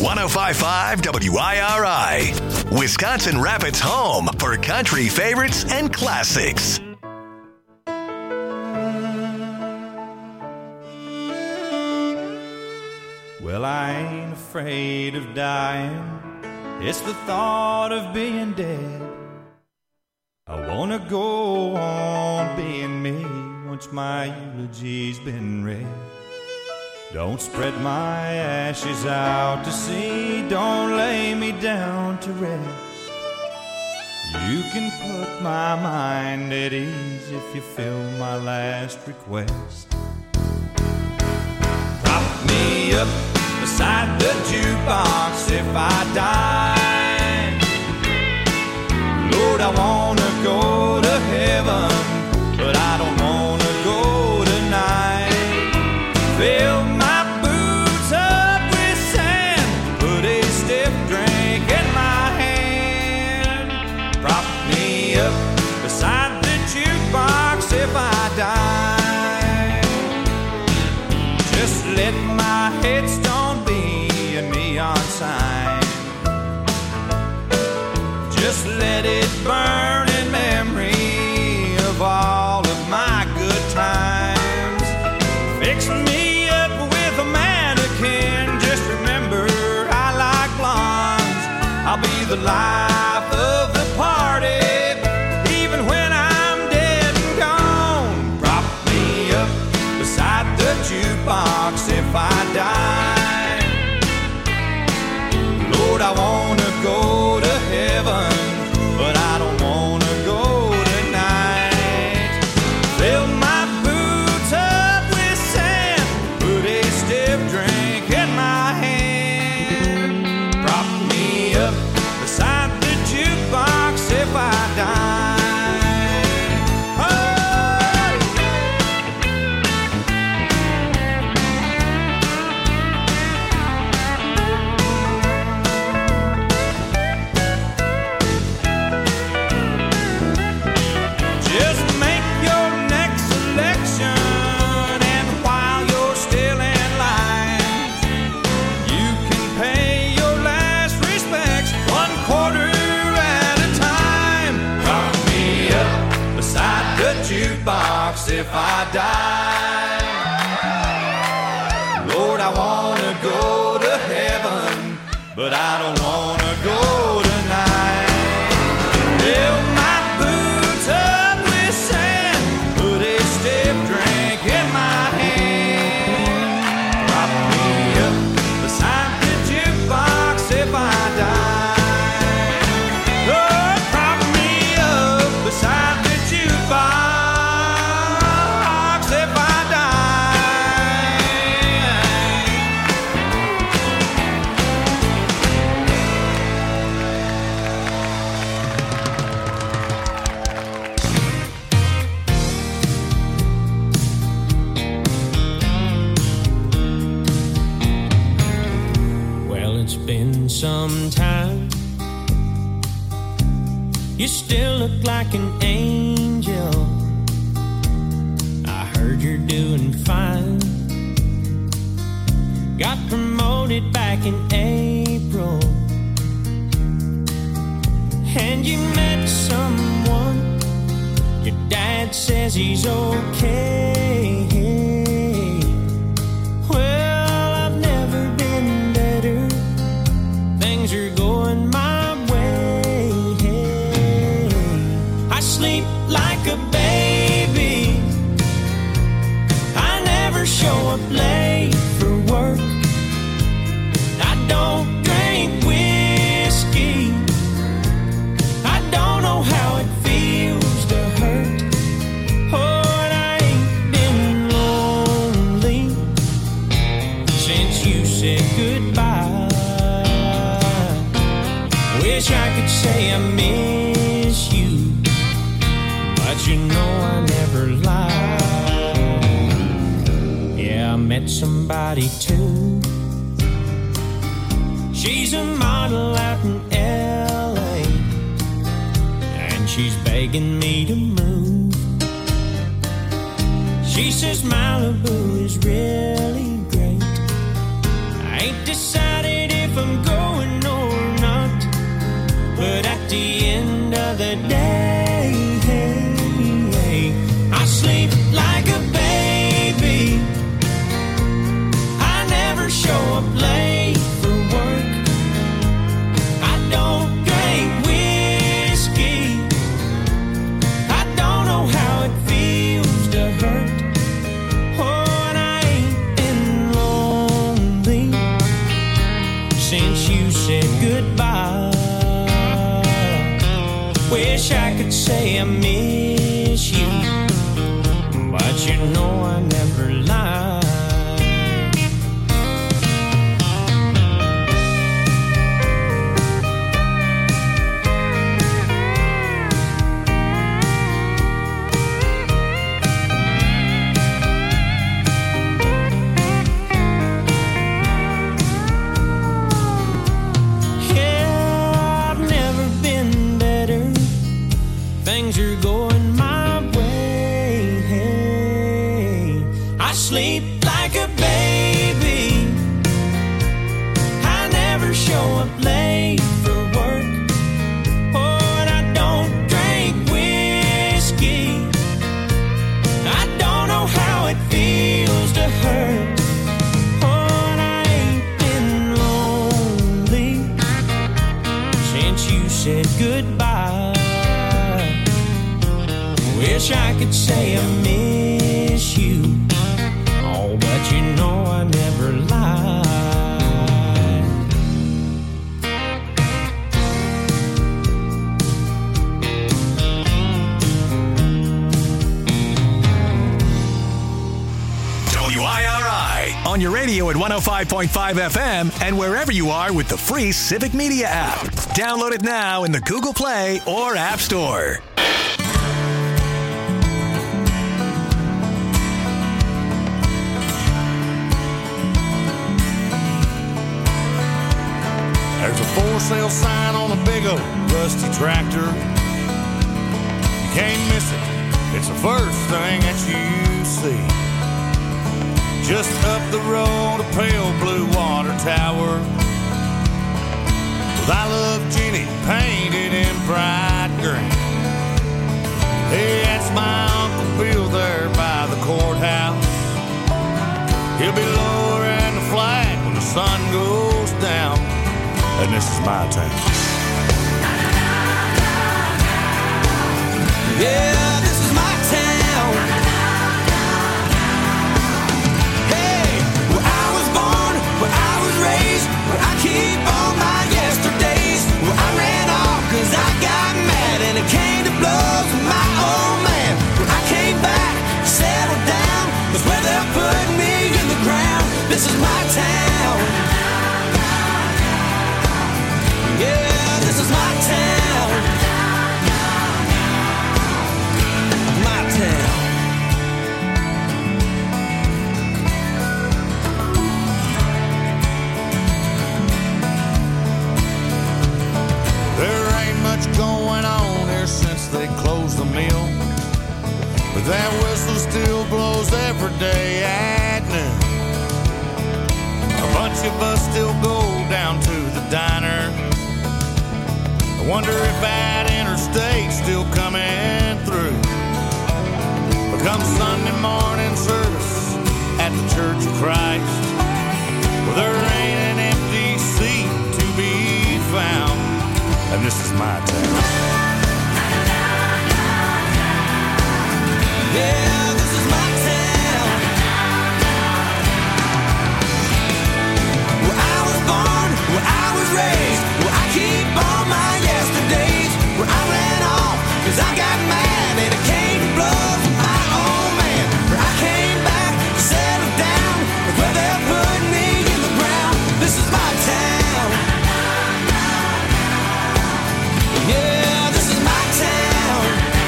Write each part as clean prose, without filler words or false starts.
105.5 WIRI, Wisconsin Rapids' home for country favorites and classics. Well, I ain't afraid of dying. It's the thought of being dead. I wanna go on being me once my eulogy's been read. Don't spread my ashes out to sea. Don't lay me down to rest. You can put my mind at ease if you fill my last request. Prop me up beside the jukebox if I die. Lord, I wanna go to heaven, but I don't wanna go tonight. Fill my boots up with sand, put a stiff drink in my hand. Prop me up beside the jukebox if I die. Just let my headstone be a neon sign. Just let it burn in memory of all of my good times. Fix me up with a mannequin. Just remember I like blondes. I'll be the life of the party, even when I'm dead and gone. Prop me up beside the jukebox if I die. Lord, I wanna go to heaven, but I don't wanna go tonight. Fill my boots up with sand, put a stiff drink in my hand. Prop me up beside the jukebox if I die. Jukebox if I die. Lord, I wanna go to heaven, but I don't wanna go tonight. Fill my boots up with sand, put a stiff drink in my hand. Prop me up beside the jukebox if I die. Lord, prop me up beside the jukebox. Some time. You still look like an angel. I heard you're doing fine. Got promoted back in April, and you met someone. Your dad says he's okay. Well, I've never been better. Things are going my way. I sleep like a baby. I never show up late for work. I don't drink whiskey. I don't know how it feels to hurt. Oh, and I ain't been lonely since you said goodbye. Wish I could say I miss you, but you know I never lie. Yeah, I met somebody too. She's a model out in LA, and she's begging me to move. She says Malibu is really great. I ain't decided if I'm say I miss you, but you know I never lie. Things are going my way. Hey, I sleep like a baby. I never show up late for work. Oh, and I don't drink whiskey. I don't know how it feels to hurt. Oh, and I ain't been lonely since you said goodbye. Wish I could say I miss you, oh, but you know I never lied. WIRI, on your radio at 105.5 FM and wherever you are with the free Civic Media app. Download it now in the Google Play or App Store. There's a for sale sign on a big old rusty tractor. You can't miss it. It's the first thing that you see. Just up the road, a pale blue water tower with I Love Jenny painted in bright green. Hey, that's my Uncle Bill there by the courthouse. He'll be lowering the flag when the sun goes down. And this is my town. Yeah, this is my town. Hey, where I was born, where I was raised, where I keep all my yesterdays, where I ran off cause I got mad and it came to blows with my old man. Where I came back, settled down, that's where they're putting me in the ground. This is my town. Yeah, this is my town. My town. There ain't much going on here since they closed the mill, but that whistle still blows every day at noon. A bunch of us still go down to the diner. I wonder if that interstate's still coming through. But come Sunday morning service at the Church of Christ, well, there ain't an empty seat to be found. And this is my town. Yeah, this is my town. Where I was born, where I was raised, where I keep all my yesterdays, where I ran off cause I got mad and it came to blows with my old man. Where I came back, settled down, where they're putting me in the ground. This is my town. Yeah, this is my town.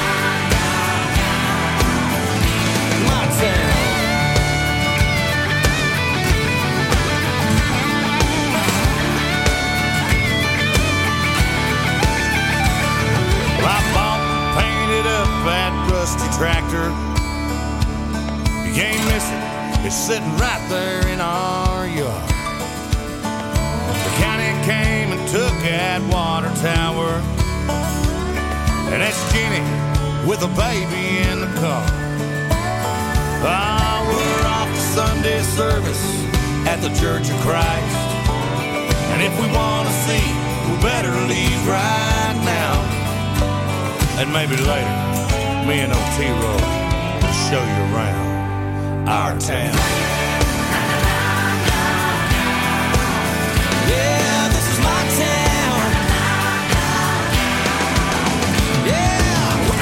My town. Well, I bought and painted up that rusty tractor. You can't miss it. It's sitting right there in our yard. The county came and took that water tower, and that's Jenny with a baby in the car. Ah, we're off to Sunday service at the Church of Christ, and if we want to see, we better leave right now. And maybe later, me and Otero will show you around our town. Yeah, this is my town. Yeah,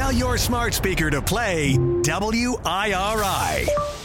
Tell your smart speaker to play WIRI.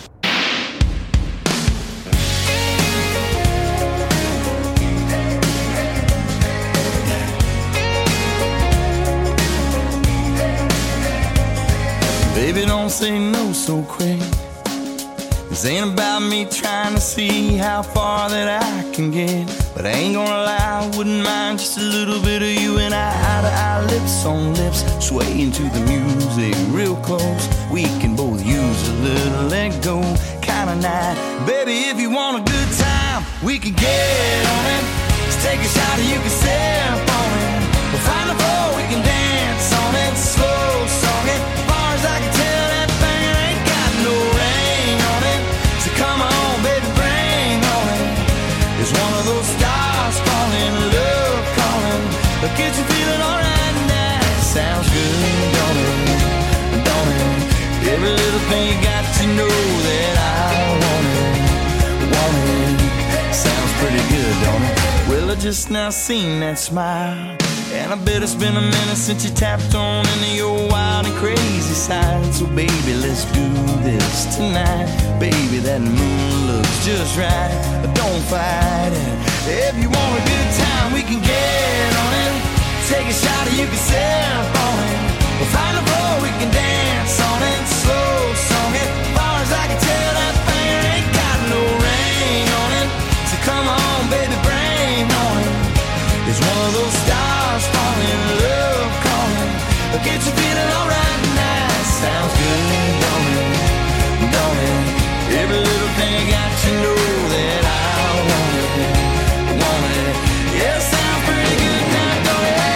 Baby, don't say no so quick. This ain't about me trying to see how far that I can get. But I ain't gonna lie, I wouldn't mind just a little bit of you and I, eye to eye, lips on lips, swaying to the music real close. We can both use a little let go kind of night. Baby, if you want a good time, we can get on it. Just take a shot and you can sip on it. We'll find a floor, we can dance on it. Slow song it. As far as I can tell, that thing ain't got no ring on it. So come on, baby, bring on it. It's one of those stars falling, love calling. But get you feeling alright now. Sounds good, don't it? Don't it? Every little thing you got to know that I want it. Sounds pretty good, don't it? Well, I just now seen that smile. And I bet it's been a minute since you tapped on into your wild and crazy side. So baby, let's do this tonight. Baby, that moon looks just right. Don't fight it. If you want a good time, we can get on it. Take a shot and you can sip on it. We'll find a floor, we can dance on it. Slow song it. As far as I can tell, that thing ain't got no ring on it. So come on, baby, bring on it. It's one of those stars falling, love calling. But get you feeling alright now. Sounds good, don't it? Don't it? Every little thing got to know that I want it. Want it. Yeah, sounds pretty good now, don't it?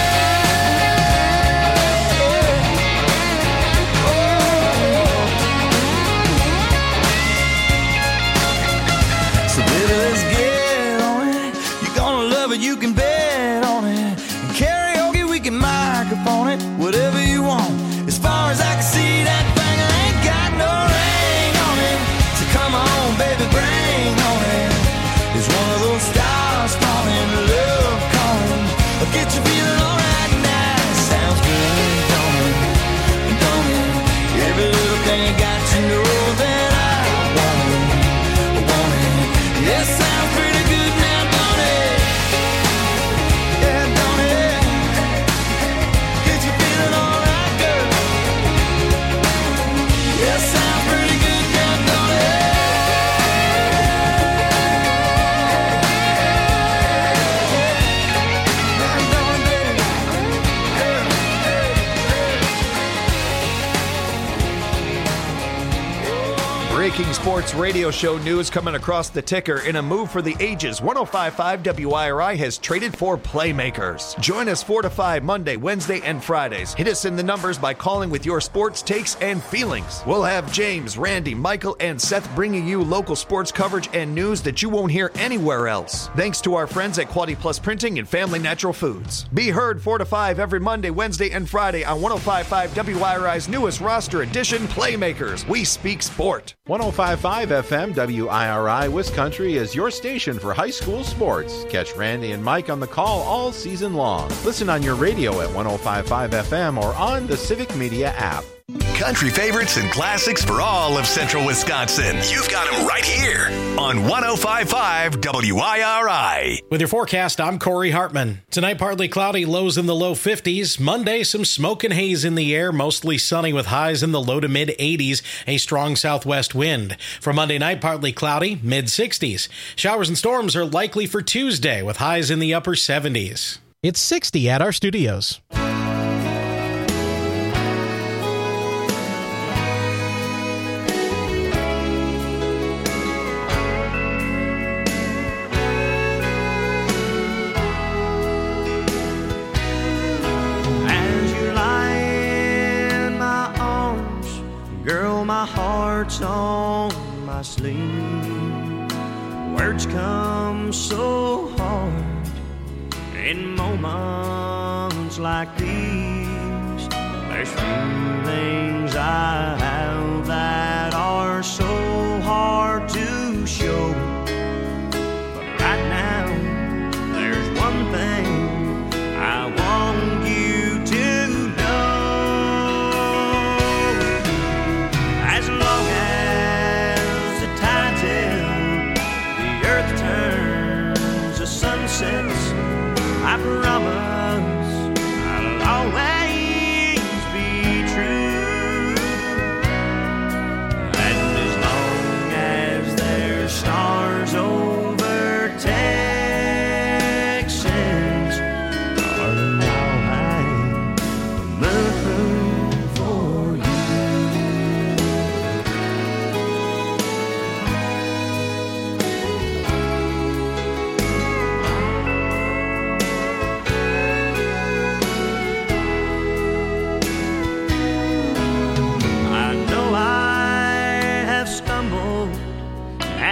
So baby, let's get on it. You're gonna love it, you can bet on it. And karaoke, we can microphone it. Whatever you want. As far as I can see, that thing ain't got no ring on it. So come on, baby, bring on it. It's one of those stars falling, love calling. I'll get you feeling alright now. Sounds good, don't it? Don't it? Every little thing got to know that I want it. Want it. Yeah, sounds pretty good now, don't it? Yeah, don't it? Get you feeling alright, girl. Yeah, sounds pretty good now, don't it? Breaking sports radio show news coming across the ticker. In a move for the ages, 105.5 WIRI has traded for playmakers. Join us 4 to 5 Monday, Wednesday, and Fridays. Hit us in the numbers by calling with your sports takes and feelings. We'll have James, Randy, Michael, and Seth bringing you local sports coverage and news that you won't hear anywhere else. Thanks to our friends at Quality Plus Printing and Family Natural Foods. Be heard 4 to 5 every Monday, Wednesday, and Friday on 105.5 WIRI's newest roster edition, Playmakers. We speak sport. 105.5 FM WIRI Wiscountry is your station for high school sports. Catch Randy and Mike on the call all season long. Listen on your radio at 105.5 FM or on the Civic Media app. Country favorites and classics for all of central Wisconsin. You've got them right here on 105.5 WIRI. With your forecast, I'm Corey Hartman. Tonight, partly cloudy, lows in the low 50s. Monday, some smoke and haze in the air, mostly sunny with highs in the low to mid 80s, a strong southwest wind. For Monday night, partly cloudy, mid 60s. Showers and storms are likely for Tuesday with highs in the upper 70s. It's 60 at our studios. My heart's on my sleeve. Words come so hard in moments like these. There's feelings I have that are so hard to show. But right now, there's one thing I want you to know.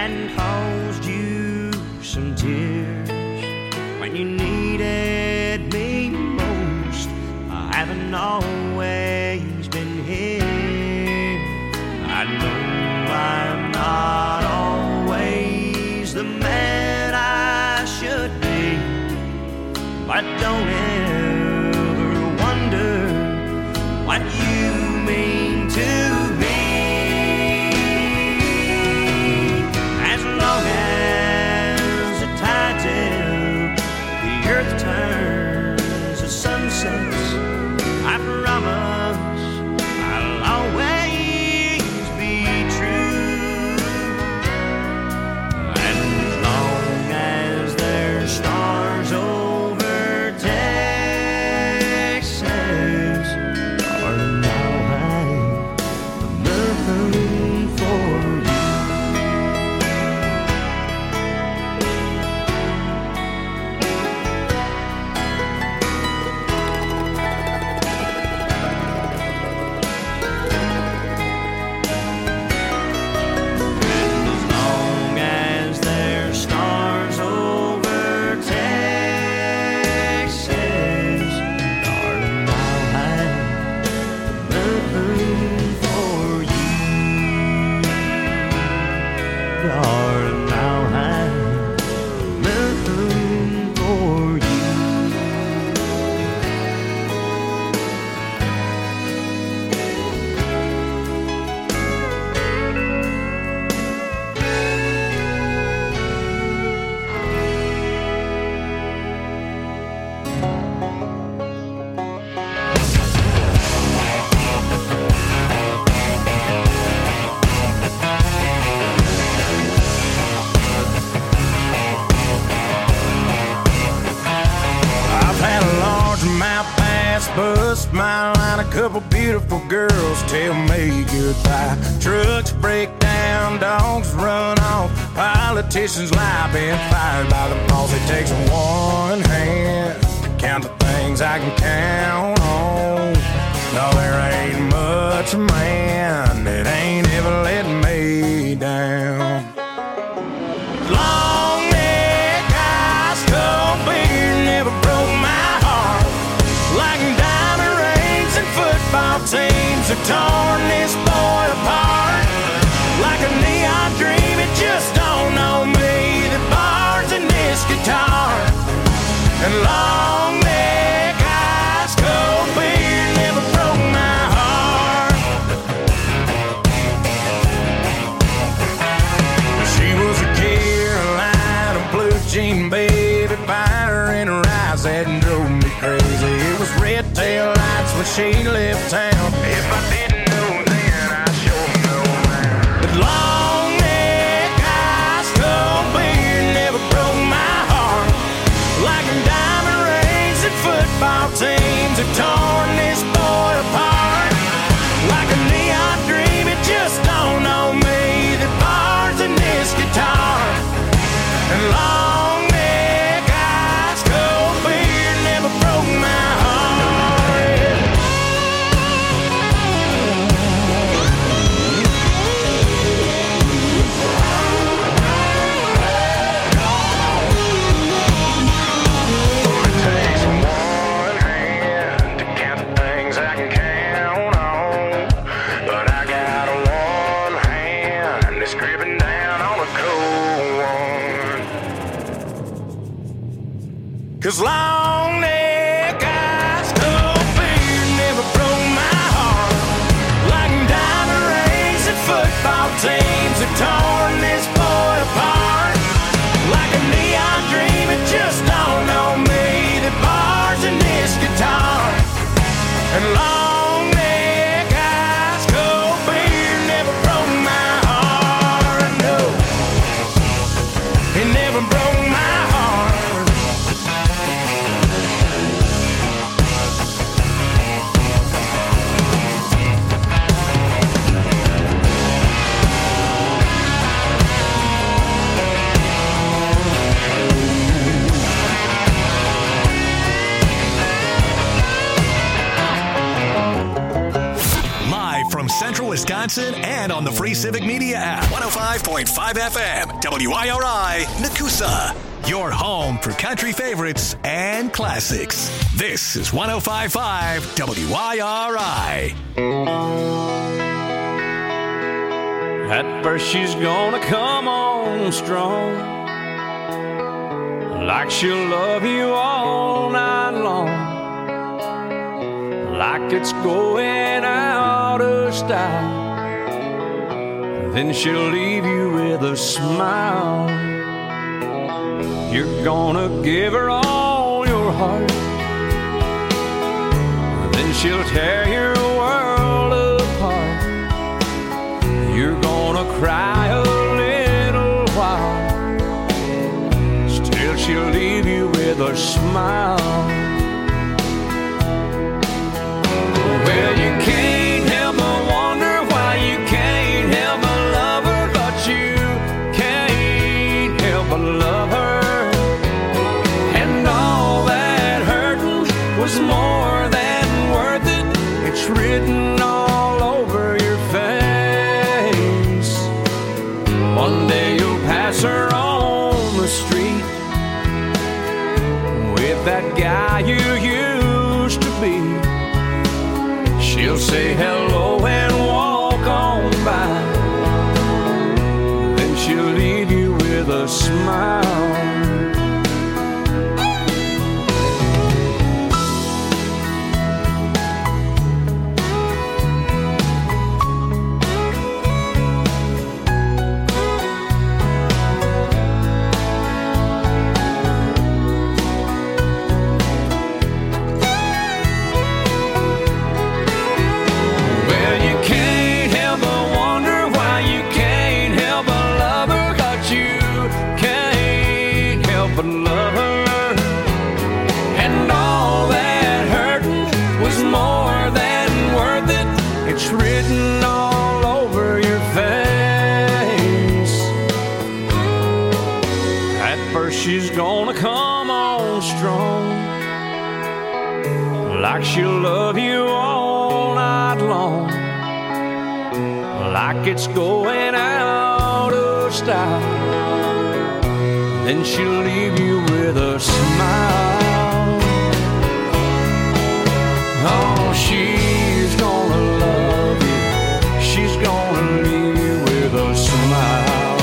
and caused you some tears when you needed me most. I haven't always been here. I know I'm not always the man I should be, but don't ever wonder what you mean to me. As long as the tides ebb, the earth turns, the sun sets, I promise I'll always be true. And as long as there's stars over Texas, darling, I'll hang the moon for you. And as long as there's stars over Texas, darling, I'll hang the moon for you. Darling, I'll hang the moon for you. I've had a large mouth pass, bust my line, a couple beautiful girls tell me goodbye. Trucks break down, dogs run off, politicians lie, been fired by the boss. It takes one hand to count the things I can count on. No, there ain't much man that ain't ever let me down. Long neck, ice cold beer never broke my heart. Like diamond rings and football teams have torn this boy apart. Like a neon dream, it just don't know me. The bars in this guitar. And long neck, ice cold beer never broke my heart. She was a Carolina blue jean baby, fire in her eyes that drove me crazy. It was red tail lights when she left town. If I didn't know then, I sure know now. But long neck, ice cold beer never broke my heart. Like diamond rings and football teams have torn this boy apart. Like a neon dream, it just don't know me. The bars in this guitar. And long neck, ice cold beer never broke my heart. It takes one hand to count the things I can count on, but I got one hand that's gripping down on a cold one. 'Cause long neck, ice cold beer never broke my heart. Like diamond rings and football teams have torn this boy apart. Like a neon dream, it just don't know me. The bars in this guitar. And long neck, ice cold beer never broke my heart. No, it never broke my heart. Central Wisconsin and and on the free Civic Media app. 105.5 FM, WIRI, Nakusa. Your home for country favorites and classics. This is 105.5 WIRI. At first she's gonna come on strong, like she'll love you all night long, like it's going out of style. Then she'll leave you with a smile. You're gonna give her all your heart, then she'll tear your world apart. You're gonna cry a little while, still she'll leave you with a smile. Well, you can't help but wonder why you can't help but love her, but you can't help but love her. And all that hurting was more than worth it. It's written all over your face. One day you'll pass her on the street with that guy you used to be. She'll say hello and walk on by, then she'll leave you with a smile. Written all over your face. At first she's gonna come on strong, like she'll love you all night long, like it's going out of style. Then she'll leave you with a smile. Oh, she's gonna love you, she's gonna leave you with a smile.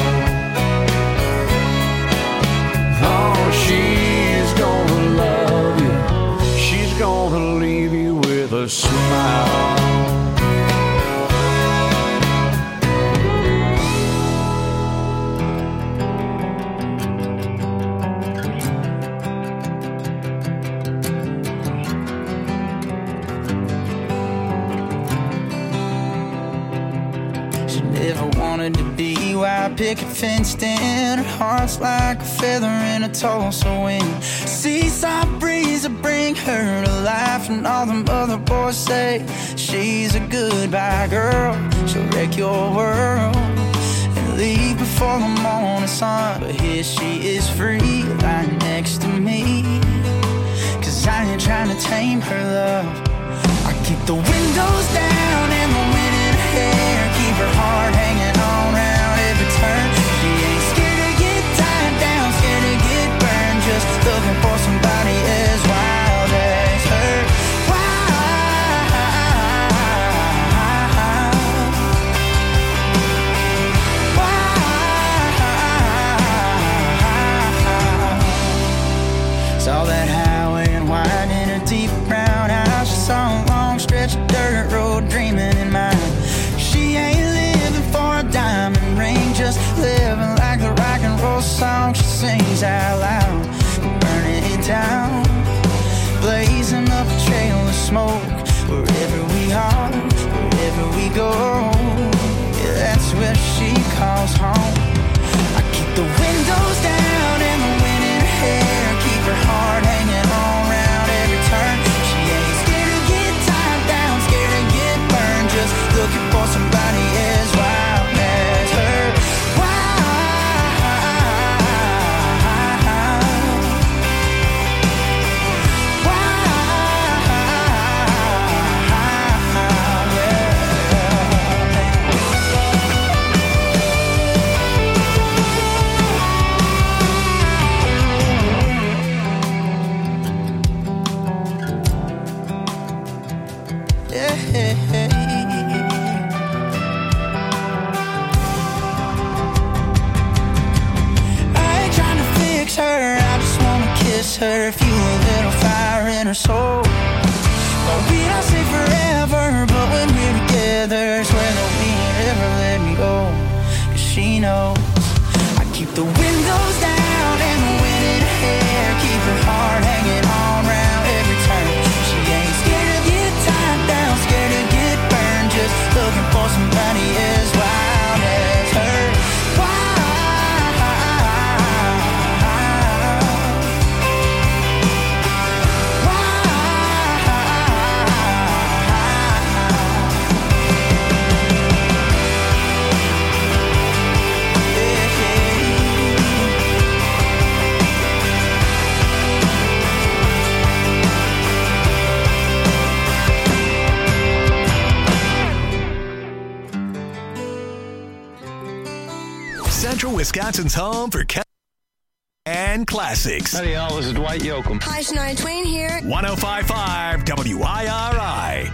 Oh, she's gonna love you, she's gonna leave you with a smile. To be wire picket fenced in. Her heart's like a feather in a Tulsa wind. Seaside breeze will bring her to life, and all them other boys say she's a goodbye girl. She'll wreck your world and leave before the morning sun. But here she is free, right next to me. 'Cause I ain't trying to tame her love. I keep the windows down and the wind in her hair, keep her heart hanging on round every turn. She ain't scared to get tied down, scared to get burned, just looking for somebody as wild as her. Saw that highway and wine in her deep brown eyes. She saw a long stretch of dirt road dreaming in mind. She ain't living for miss her, fuel a little fire in her soul. But we don't say forever, but when we're together, swear that we ain't ever let me go. 'Cause she knows I keep the windows down and the wind in her hair, keep her heart hanging on round every turn. She ain't scared to get tied down, scared to get burned, just looking for somebody as wild as her. Central Wisconsin's home for country and classics. Howdy, y'all. This is Dwight Yoakam. Hi, Shania Twain here. 105.5 WIRI.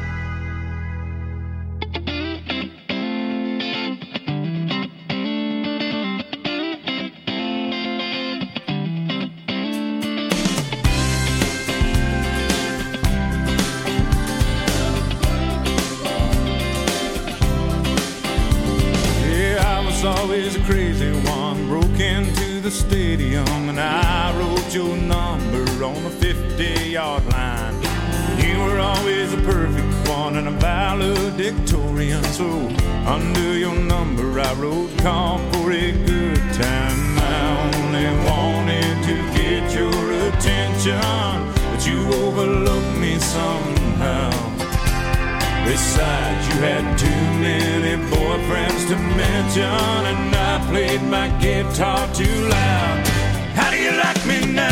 Always a crazy one, broke into the stadium and I wrote your number on the 50-yard line. You were always a perfect one and a valedictorian, so under your number I wrote call for a good time. I only wanted to get your attention, but you overlooked me somehow. Besides, you had too many boyfriends to mention, and I played my guitar too loud. How do you like me now?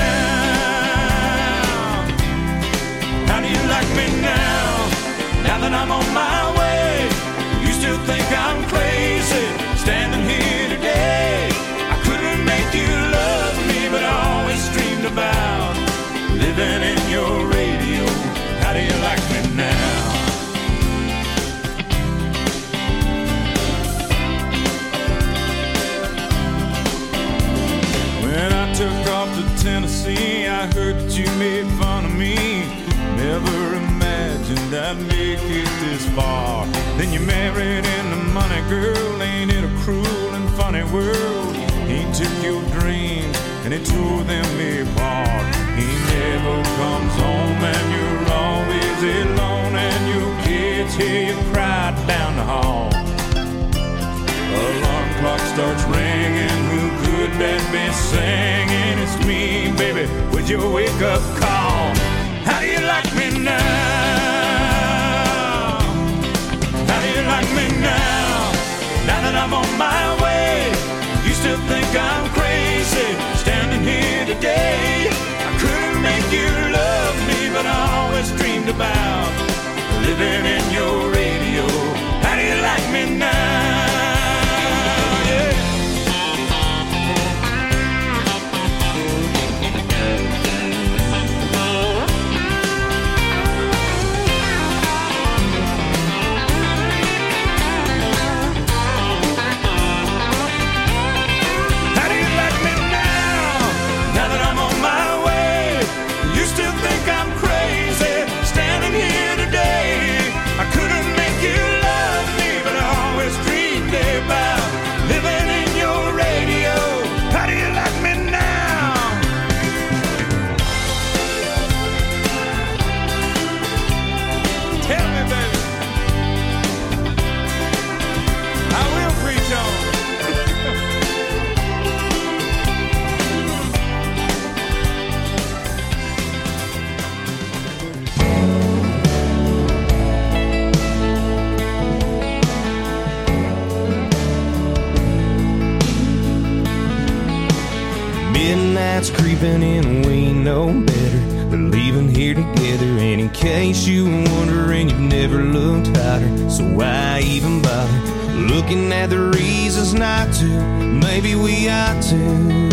How do you like me now? Now that I'm on my way, you still think I'm crazy, standing here today. I couldn't make you love me, but I always dreamed about living in your radio. How do you like me now? When I took off to Tennessee, I heard that you made fun of me. Never imagined I'd make it this far. Then you married into money, girl. Ain't it a cruel and funny world? He took your dreams and he tore them apart. He never comes home and you're always alone, and your kids hear you cry down the hall. Alarm clock starts ringing, who could that be singing? It's me, baby, with your wake-up call. How do you like me now? How do you like me now? Now that I'm on my way, you still think I'm crazy, standing here today. I couldn't make you love me, but I always dreamed about living in your radio. How do you like me now? Midnight's creeping in, we know better. We're leaving here together, and in case you were wondering, you've never looked hotter. So why even bother looking at the reasons not to? Maybe we ought to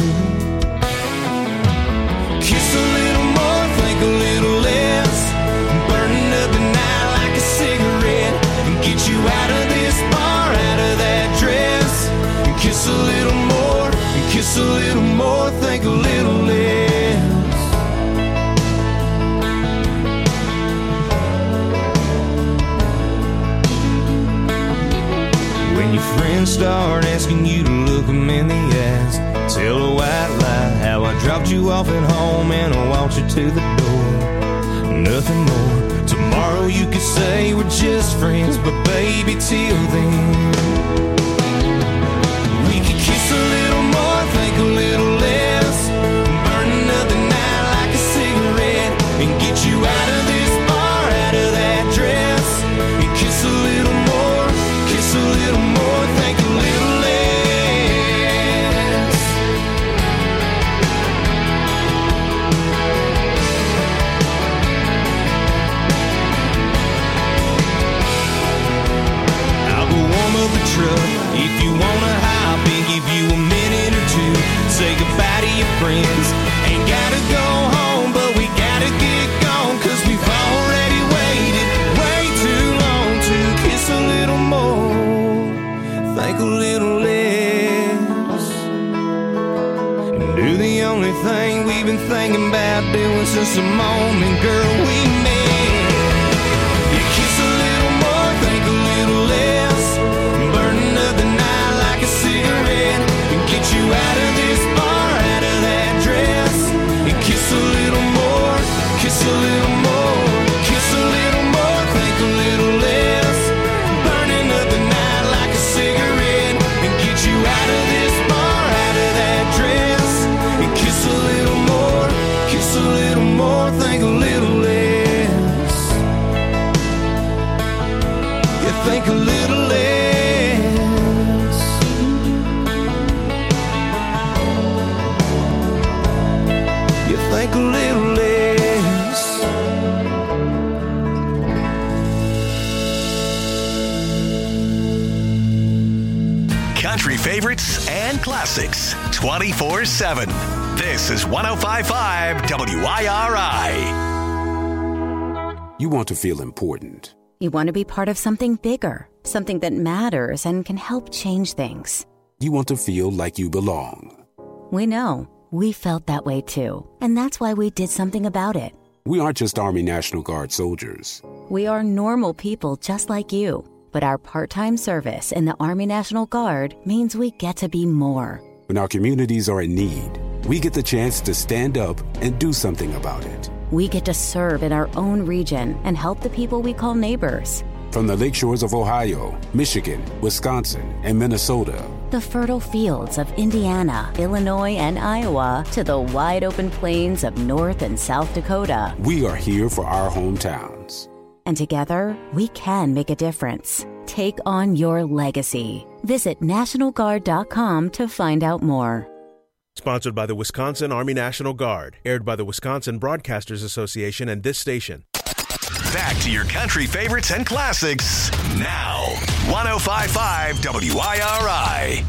kiss a little more, think a little less, burning up the night like a cigarette, and get you out of this bar, out of that dress, and kiss a little more, and kiss a little more, think a little less. start asking you to look them in the eyes. Tell a white lie how I dropped you off at home and I walked you to the door. Nothing more. Tomorrow you could say we're just friends, but baby, till then we could kiss a little more, think a little less, burn another night like a cigarette, and get you out of this bar, out of that dress, and kiss a little more, kiss a little more, think a little less. If you wanna hop and give you a minute or two, say goodbye to your friends. Ain't gotta go home, but we gotta get gone, 'cause we've already waited way too long to kiss a little more, think a little less, and do the only thing we've been thinking about doing since the moment, girl, we met. You kiss a little more, think a little less, burn another night like a cigarette, and get you out of this bar, out of that dress, and kiss a little more, kiss a little more, kiss a little more, think a little less, burn another night like a cigarette, and get you out of this bar, out of that dress, and kiss a little more, kiss a little more, think a little less, you think a little less. Think a little less. Country favorites and classics 24/7. This is 105.5 WIRI. You want to feel important. You want to be part of something bigger, something that matters and can help change things. You want to feel like you belong. We know. We felt that way too, and that's why we did something about it. We aren't just Army National Guard soldiers. We are normal people just like you, but our part-time service in the Army National Guard means we get to be more. When our communities are in need, we get the chance to stand up and do something about it. We get to serve in our own region and help the people we call neighbors. From the lakeshores of Ohio, Michigan, Wisconsin, and Minnesota, the fertile fields of Indiana, Illinois, and Iowa, to the wide open plains of North and South Dakota, we are here for our hometowns. And together, we can make a difference. Take on your legacy. Visit NationalGuard.com to find out more. Sponsored by the Wisconsin Army National Guard. Aired by the Wisconsin Broadcasters Association and this station. Back to your country favorites and classics now. 105.5 WIRI.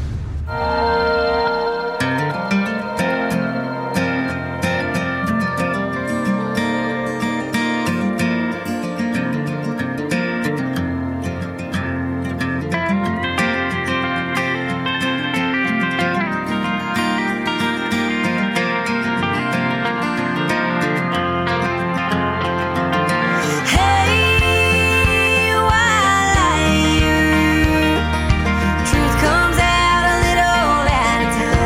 Truth comes out a little at a time.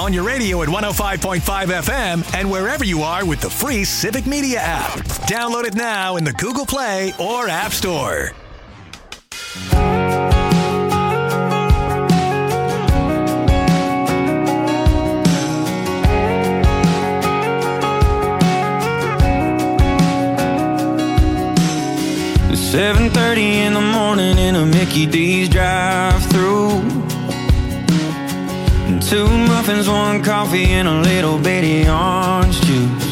on your radio at 105.5 FM and wherever you are with the free Civic Media app. Download it now in the Google Play or App Store. It's 7:30 in the morning in a Mickey D's drive-thru. And 2 muffins, 1 coffee, and a little bitty orange juice.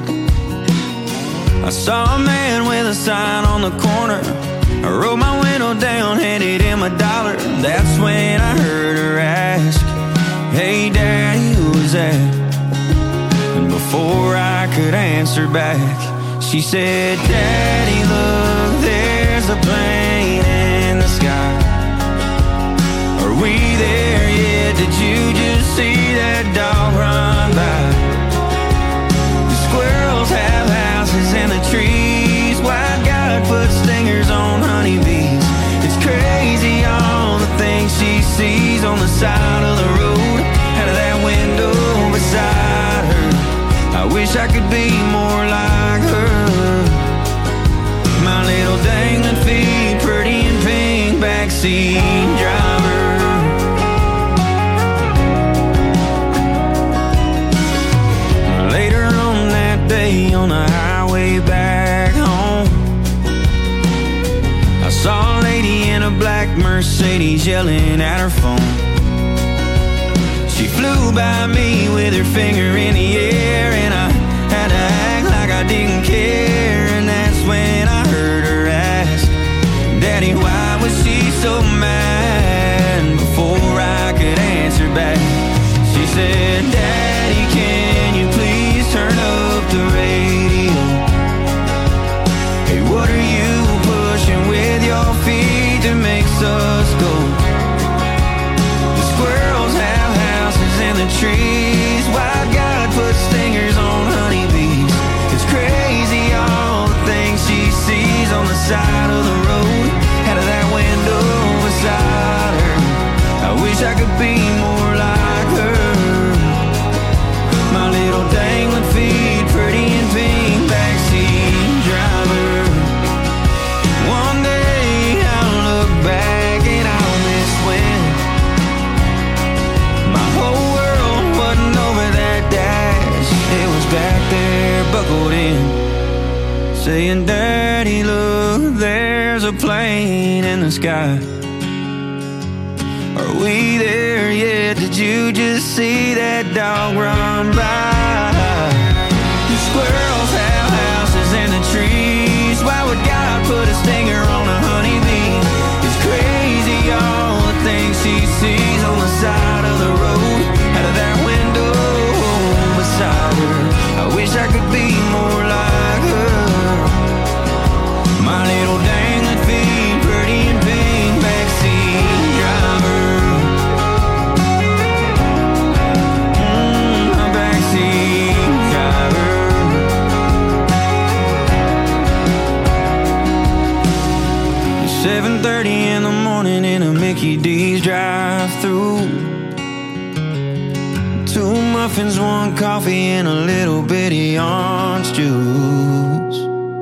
I saw a man with a sign on the corner. I rolled my window down, handed him $1. That's when I heard her ask, "Hey Daddy, who is that?" And before I could answer back, she said, "Daddy, look, there's a plane in the sky. Are we there yet? Did you just see that dog run by? The squirrels have houses in the trees. White God put stingers on honeybees. It's crazy all the things she sees on the side of the road, out of that window beside her. I wish I could be more like her. My little dangling feet, pretty and pink, backseat driver." Later on that day on the highway back home, I saw a lady in a black Mercedes yelling at her phone. She flew by me with her finger in the air, and I had to act like I didn't care. And that's when I heard her ask, "Daddy, why was she so mad?" Before I could answer back, she said, "Daddy, can you please turn up the radio? Hey, what are you pushing with your feet that makes us go? The squirrels have houses in the trees. Why God put stingers on honeybees? It's crazy all the things she sees on the side of the road, out of that window beside her. I wish I could be more like her. My little dangling feet, pretty and pink, backseat driver. One day I'll look back and I'll miss when my whole world wasn't over that dash. It was back there buckled in, saying, "Daddy, look, there's a plane in the sky. Are we there yet? Did you just see that dog run by? The squirrels have houses in the trees. Why would God put a stinger on a honeybee? It's crazy all the things she sees on the side of the road, out of that window beside her. I wish I could be more like her. My little dangling feet, pretty and pink, backseat driver." My backseat driver. 7:30 in the morning in a Mickey D's drive-thru. 2 muffins, 1 coffee, and a little bitty orange juice.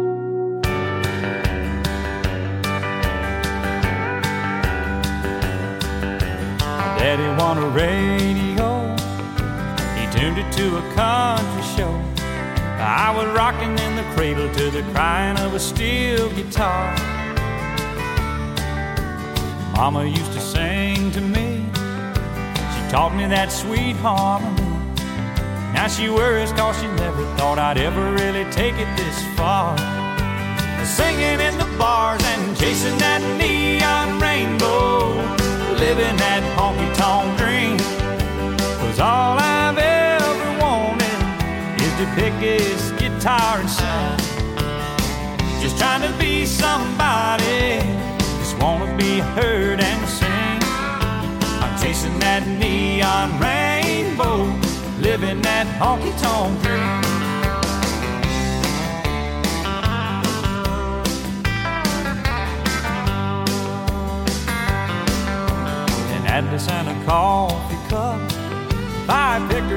Daddy want a radio, he tuned it to a country show. I was rocking in the cradle to the crying of a steel guitar. Mama used to sing to me, she taught me that sweet harmony. Now she worries cause she never thought I'd ever really take it this far. Singing in the bars and chasing that neon rainbow, living that honky-tonk dream. 'Cause all I've ever wanted is to pick this guitar and sing. Just trying to be somebody, just wanna be heard and sing. I'm chasing that neon rainbow, living that honky-tonk dream. Atlas and a coffee cup, 5 picker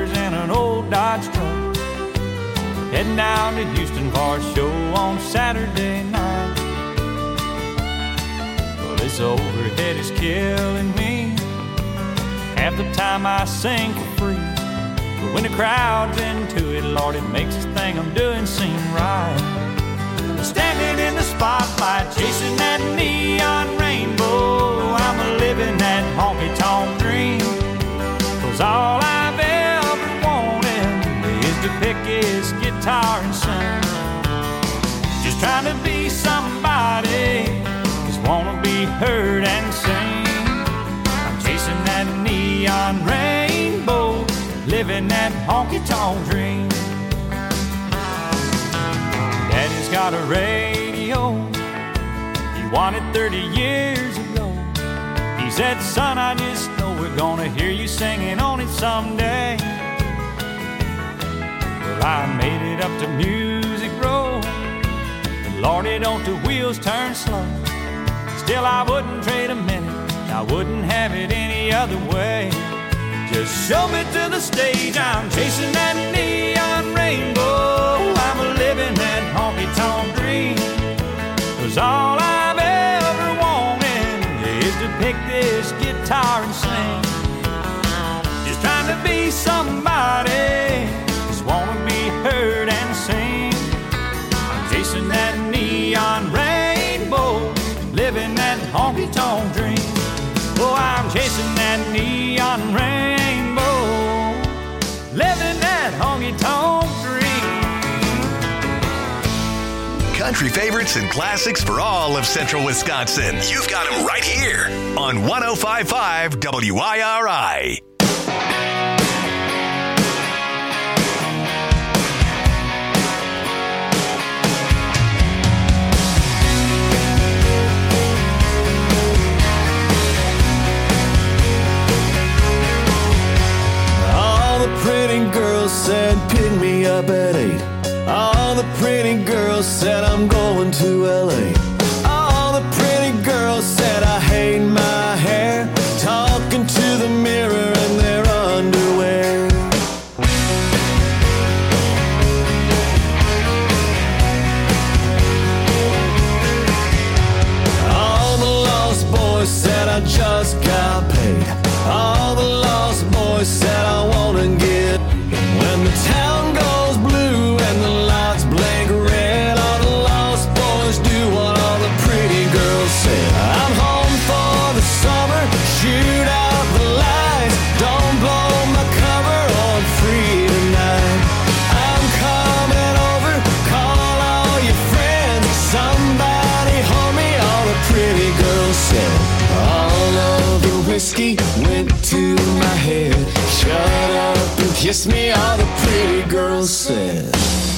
heading down to Houston for a show on Saturday night. Well, this overhead is killing me. Half the time I sing for free, but when the crowd's into it, Lord, it makes this thing I'm doing seem right. Standing in the spotlight, chasing that neon rainbow, I'm living that honky-tonk dream. 'Cause all I've ever wanted is to pick his guitar and sing. Just trying to be somebody, just wanna be heard and sing. I'm chasing that neon rainbow, living that honky-tonk dream. Daddy's got a radio, he won it 30 years ago. He said, son, I just know we're gonna hear you singing on it someday. Well, I made it up to Music Row, and Lordy, don't the wheels turn slow. Still, I wouldn't trade a minute, I wouldn't have it any other way. Just show me to the stage, I'm chasing that neon rainbow, I'm living that honky-tonk dream. 'Cause all I've ever wanted is to pick this guitar and sing. Just trying to be somebody, just wanna be heard and sing. I'm chasing that neon rainbow, living that honky-tonk dream. Oh, I'm chasing that neon rainbow, living that honky-tonk dream. Country favorites and classics for all of Central Wisconsin. You've got them right here on 105.5 WIRI. Pretty girls said pick me up at 8. All the pretty girls said I'm going to LA. All the pretty girls said I hate my hair, talking to the mirror in their underwear. All the lost boys said I just got paid. All the lost boys said I wanna get. When the town goes blue and the lights blink red, all the lost boys do what all the pretty girls said. I'm home for the summer, shoot out the lights, don't blow my cover on free tonight. I'm coming over, call all your friends, somebody hold me, all the pretty girls said. All of the whiskey went to my head, shut up and kiss me, all the pretty girls said.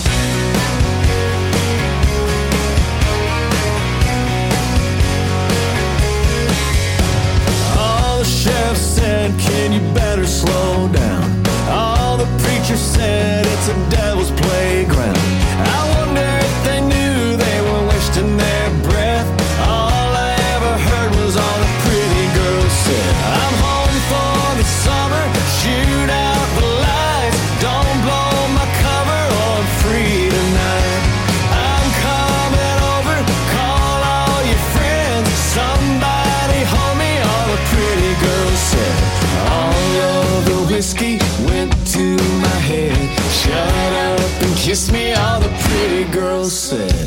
All the sheriff said, can you better slow down? All the preachers said, it's a devil's playground. I wonder if they knew they were wasting their breath. All I ever heard was all the pretty girls said. I'm home for the summer, shoot out the lights, don't blow my cover on free tonight. I'm coming over, call all your friends, somebody hold me, all the pretty girls said. All of the whiskey went to my head, shut up and kiss me, all the pretty girls said.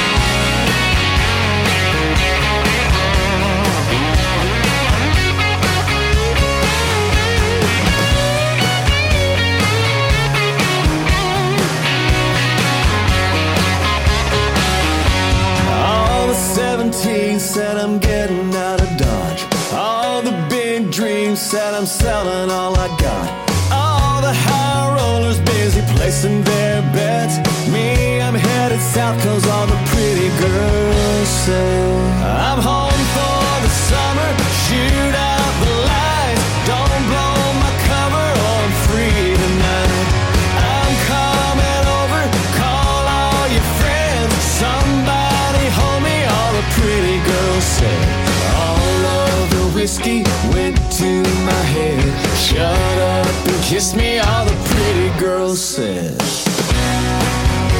All the 17 said I'm getting out of Dodge. All the big dreams said I'm selling all I got. All the high rollers busy placing their bets. Me, I'm headed south 'cause all the pretty girls say. I'm home for the summer, shoot out the lights, don't blow my cover on free tonight. I'm coming over, call all your friends, somebody hold me, all the pretty girls say. All of the whiskey went to my head, shut up and kiss me, all the pretty girls said.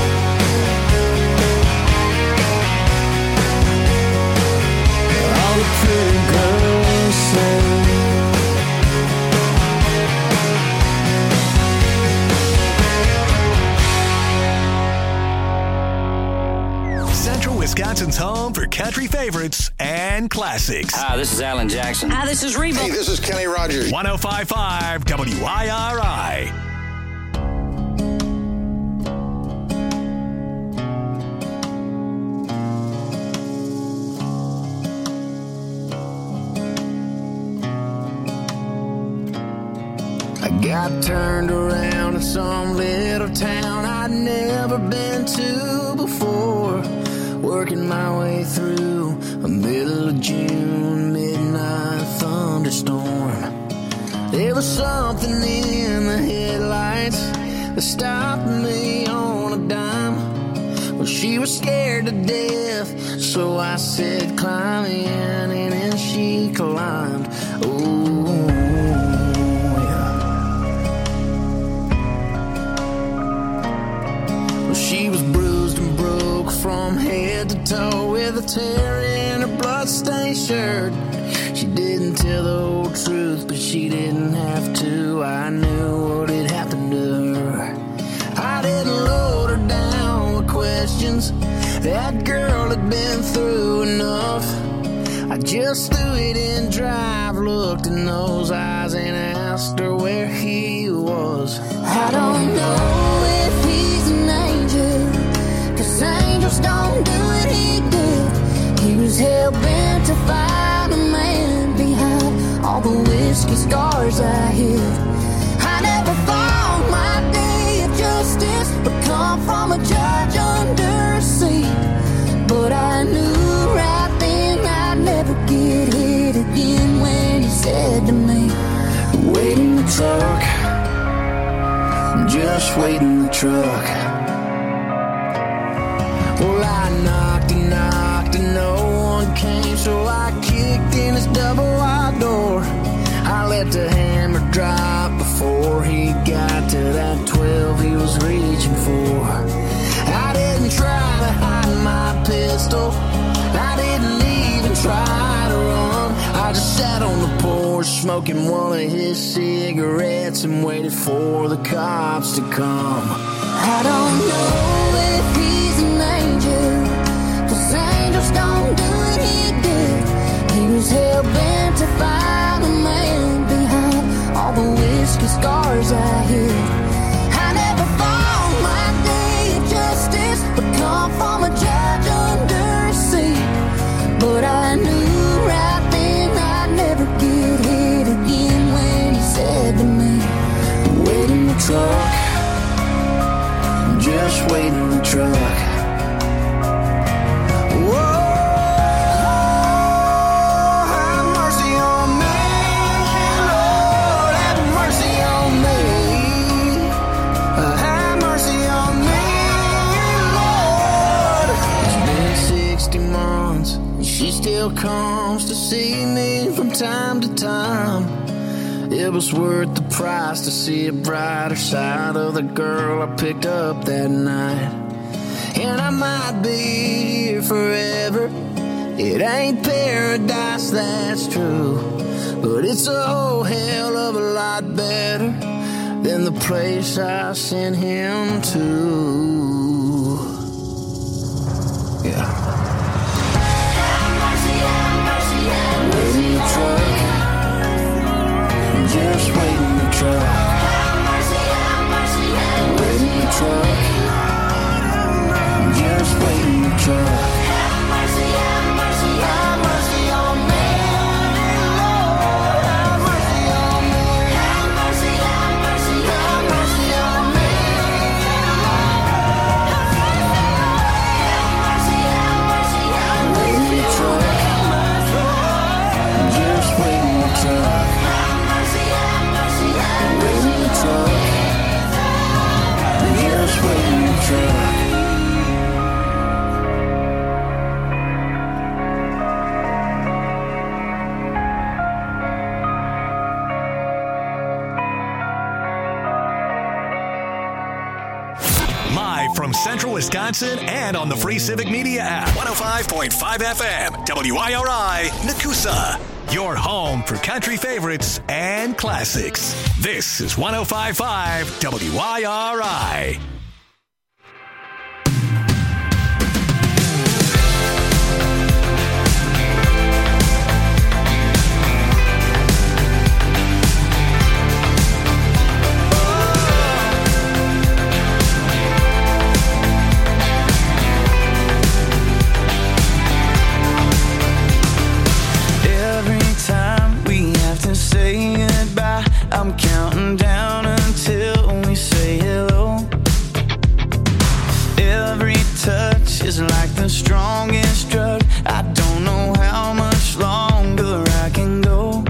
Wisconsin's home for country favorites and classics. Hi, this is Alan Jackson. Hi, this is Reba. Hey, this is Kenny Rogers. 105.5 WIRI. I got turned around in some little town I'd never been to before. Working my way through a middle of June midnight thunderstorm. There was something in the headlights that stopped me on a dime. Well, she was scared to death, so I said, climb in, and then she climbed. Oh, she was bruised and broke from head to toe with a tear in her bloodstained shirt. She didn't tell the whole truth, but she didn't have to. I knew what had happened to her. I didn't load her down with questions. That girl had been through enough. I just threw it in drive, looked in those eyes and asked her where he was. I don't know if he's an angel, 'cause angels don't do what he did. He was hell-bent to find a man behind all the whiskey scars I hid. I never thought my day of justice would come from a judge under a seat, but I knew right then I'd never get hit again when he said to me, wait in the truck, just wait in the truck. Well, I knocked and no one came, so I kicked in his double-wide door. I let the hammer drop before he got to that 12 he was reaching for. I didn't try to hide my pistol, I didn't even try to run. I just sat on the porch smoking one of his cigarettes and waited for the cops to come. I don't know if he's an angel, 'cause angels don't do what he did. He was hell-bent to find a man behind all the whiskey scars I hid. I never thought my day of justice would come from a judge under a seat, but I knew right then I'd never get hit again when he said to me, wait in the truck, just wait in the truck. Whoa, have mercy on me, Lord, have mercy on me. Have mercy on me, Lord. It's been 60 months and she still comes to see me from time to time. It was worth the price to see a brighter side of the girl I picked up that night. And I might be here forever. It ain't paradise, that's true, but it's a whole hell of a lot better than the place I sent him to. Yeah. Have mercy, wait in the truck, just wait in the truck. Wait in the truck, just wait in the truck. Have mercy on me, Lord, have mercy on me. Have mercy on me, wait in the truck, just wait in the truck. Wait in the truck, just wait in the truck. Live from Central Wisconsin and on the free Civic Media app. 105.5 FM, WIRI, Nakusa. Your home for country favorites and classics. This is 105.5 WIRI. strongest drug. I don't know how much longer I can go.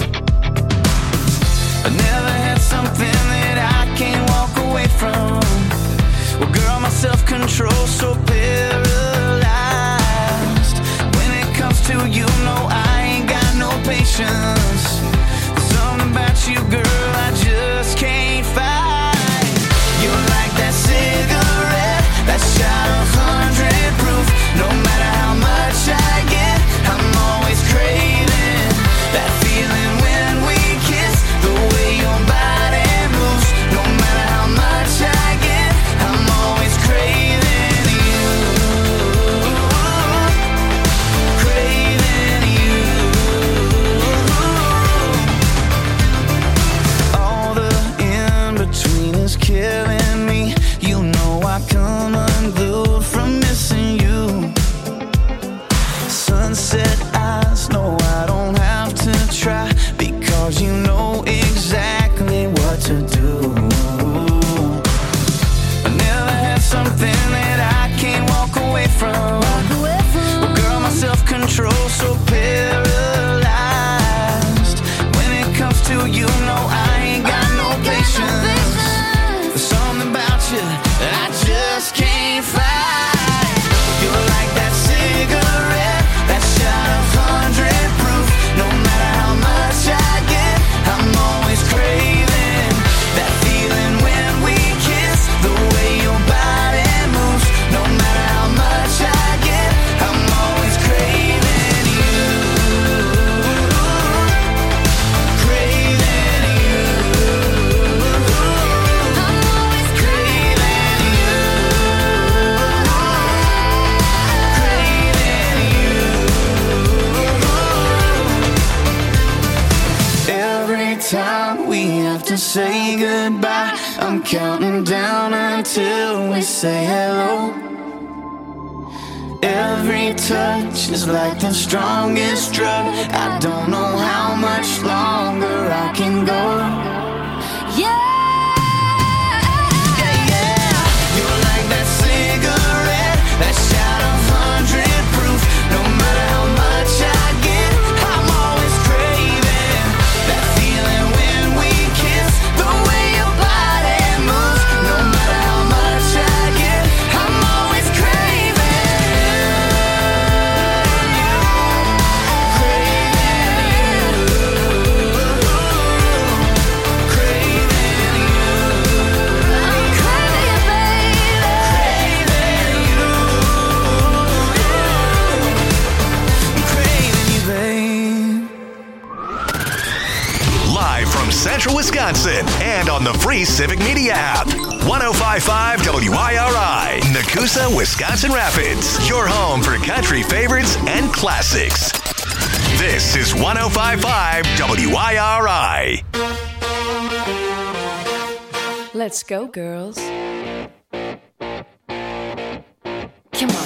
I never had something that I can't walk away from. Well, girl, my self-control's so paralyzed. When it comes to you, no, I ain't got no patience. There's something about you, girl, I just can't fight. You're like that cigarette, that shot of 100 proof. No matter how much I get, I'm always craving that feeling when we kiss. The way your body moves. No matter how much I get, I'm always craving you. Craving you. All the in-between is killing me. You know I come unglued from missing you. Sunset eyes, no, I don't have to try, because you know exactly what to do. I never had something that I can't walk away from. Well, girl, my self-control's so paralyzed. When it comes to you, no, I ain't got no patience. There's something about you that I just can't fight. You're like that cigarette, that shot of 100 proof. No matter how much I get, I'm always craving that feeling when we kiss. The way your body moves. No matter how much I get, I'm always craving you. Craving you. I'm always craving you. Every time we have to say goodbye, I'm counting down until we say hello. Every touch is like the strongest drug. I don't know how much longer I can go. Yeah. You're like that cigarette, that shot of 100 proof. No matter how much I get, I'm always craving that feeling when we kiss. The way your body moves. No matter how much I get, I'm always craving you. Craving you. Craving you. I'm craving you, baby. Craving you. I'm craving you, babe. Live from Central Wisconsin and on the free Civic Media app. 105.5 WIRI, Nakusa, Wisconsin Rapids. Your home for country favorites and classics. This is 105.5 WIRI. Let's go, girls. Come on.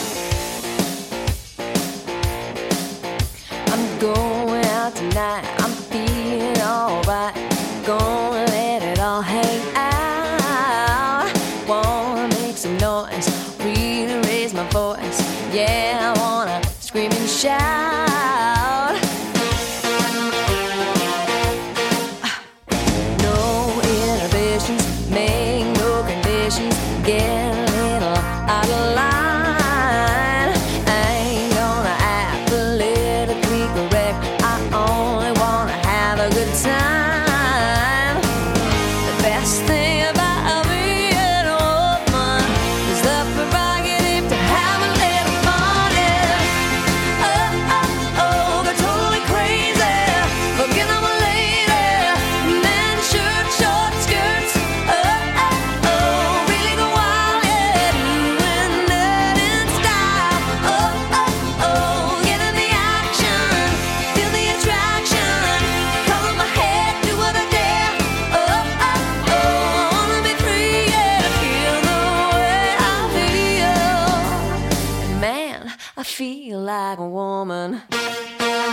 I'm going out tonight. I'm feeling alright. Gonna let it all hang out. Wanna make some noise. Really raise my voice. Yeah, I wanna scream and shout. No inhibitions, make no conditions. Get a little out of line. I ain't gonna act politically correct. I only wanna have a good time. The best thing about being a woman is the prerogative to have a little fun. Oh, oh, oh, they're totally crazy. Forget I'm a lady. Men, shirt, short skirts. Oh, oh, oh, really go wild, yeah. Doing that in style. Oh, oh, oh, get in the action. Feel the attraction. Color my head, do what I dare. Oh, oh, oh, I wanna be free, yeah. Feel the way I feel. And man, I feel like a woman.